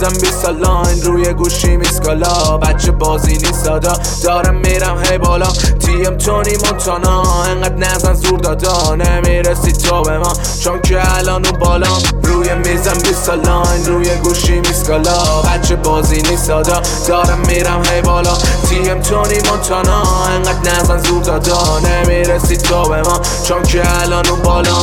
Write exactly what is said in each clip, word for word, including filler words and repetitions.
میزم بیست لاین روی گوشی میسکالا، بچه بازی نیست دادا دارم میرم هی بالا. تیم تونی مونتانا انقدر نزن زور دادا، نمیرسی تو به ما چون که الان اون بالا. روی میزم بیست لاین روی گوشی میسکالا، بچه بازی نیست دادا دارم میرم هی بالا. تیم تونی مونتانا انقدر نزن زور دادا، نمیرسی تو به ما چون که الان اون بالا.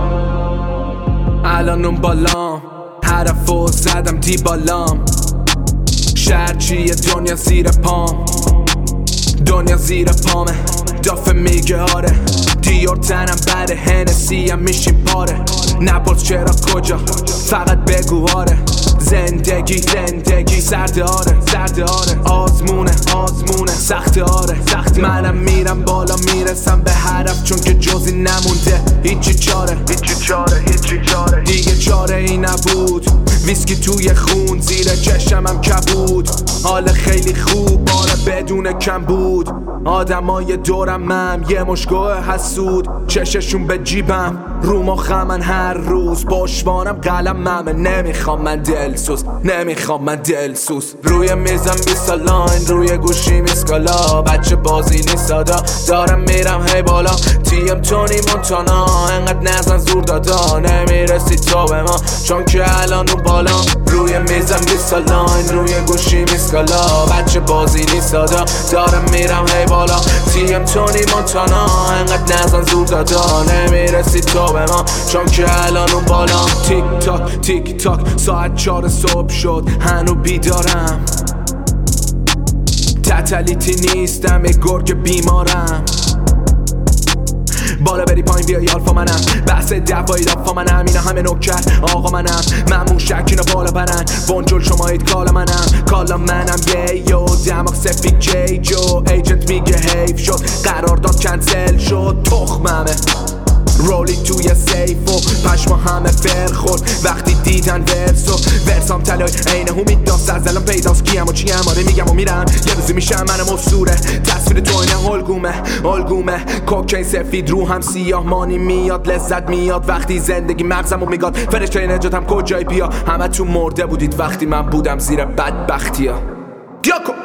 الان اون بالام حرفو زدم دی بالام، شهر چیه دنیا زیر پام، دنیا زیر پامه دافه میگه آره. دیور تنم بره هنسی هم میشیم پاره، نپرس چرا کجا فقط بگو آره. زندگی زندگی سرده آره سرده آره، آزمونه آزمونه سخته آره سخت. منم میرم بالا میرسم به هدف چون که جزی نمونده هیچی چاره هیچی چاره هیچی چاره دیگه چاره ای نبود. ویسکی توی خون زیر چشمم کبود، حال خیلی خوب آره بدون کم بود. آدمای دورمم یه مشگوه حسود، چششون به جیبم رو مخم من هر روز باشوانم قلممه. نمیخوام من دلسوز نمیخوام من دلسوز. روی میزم بیست لاین روی گوشی میسکالا، بچه بازی نیست دادا دارم میرم هی بالا. تیم تونی مونتانا انقدر نزن زور دادا، نمیرسی تو به ما چون که الان اون بالا. روی میزم بیست لاین روی گوشی میسکالا، بچه بازی نیست دادا دارم میرم هی بالا. تیم تونی مونتانا انقدر نزن زور دادا، نمیرسی تو به ما چون که الان اون بالا. تیک تاک تیک تاک ساعت چهار صبح شد هنو بیدارم، تتلیتی نیستم ای گرگ بیمارم. بالا بری پایین بیای آلفا منم، بحث دفایی دفا منم، اینا همه نوکر آقا منم. من موشک اینا بالا برن بونجل شمایید کالا منم، کالا منم یه یو دماغ سفید کی جو. ایجنت میگه حیف شد قرارداد کنسل شد تخممه، رولی توی سیف و پشما همه فر خورد وقتی دیدن ورسو. ورسام تلای عین همین داست از الان پیداست کیم و چیم آره میگم و میرم یه روزی میشم منم افسوره. تصویر تو اینه الگومه الگومه کوکین سفید رو هم سیاه مانی میاد لذت میاد وقتی زندگی مغزمو میگاد. فرشته نجاتم کجای بیا، همه تو مرده بودید وقتی من بودم زیر بدبختیا. دیاکو